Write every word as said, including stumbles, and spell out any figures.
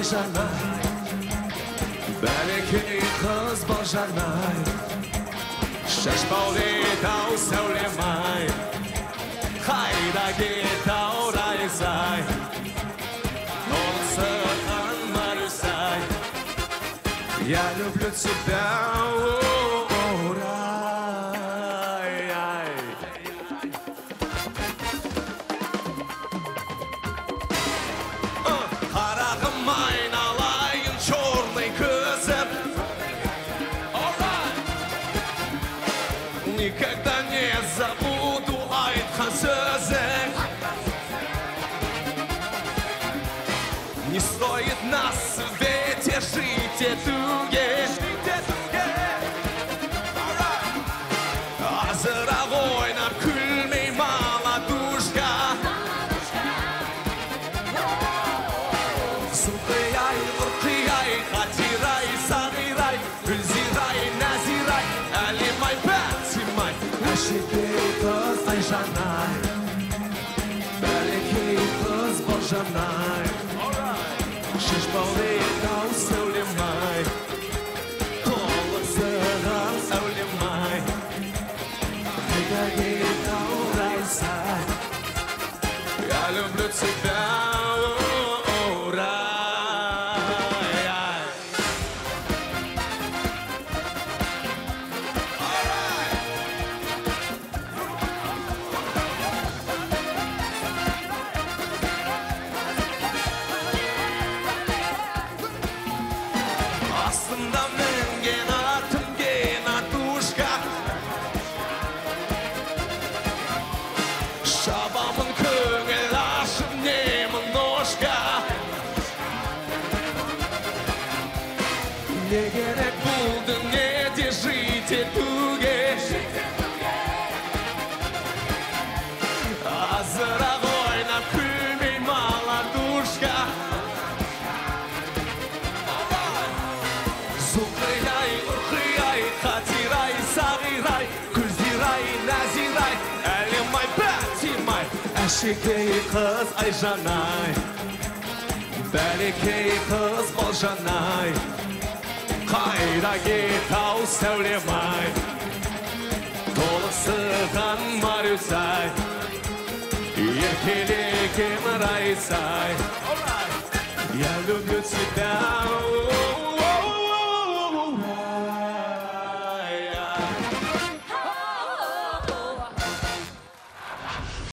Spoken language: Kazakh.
Айжанай, бәлекей қыз Балжанай, шашбаулет-ау сәулем-ай, қайда кет-ау Райзай, толысыған Марусай, я люблю тебя, о, Рай. Қарағым айналайын черный көзім, никогда не забуду айтқан сөзің. Не стоит нас в свете жить етуге, азырақ ойнап күлмей маладушка. Сұңқияй, ұрқияй, қатирай, сағирай, гүлзирай, нәзирай, әлемай, бәтимай, әшекей қыз Айжанай, бәлекей қыз Балжанай, шашбаулет-ау сәулем-ай, толықсыған сәулем-ай, қайда кет-ау Райзай, я люблю тебя, о, Рай. Астында мінген атым Геннадушка, шабамын көңіл ашып немножко. Не керек бұл дүниеде жить етуге, азырақ ойнап күлмей маладушка. Сұңқияй, ұрқияй, қатирай, сағирай, гүлзирай, нәзирай, әлемай, бәтимай, әшекей қыз Айжанай, бәлекей қыз Балжанай, қайда кет-ау сәулем-ай, толықсыған Марусай, еркелеген Райзай, я люблю тебя.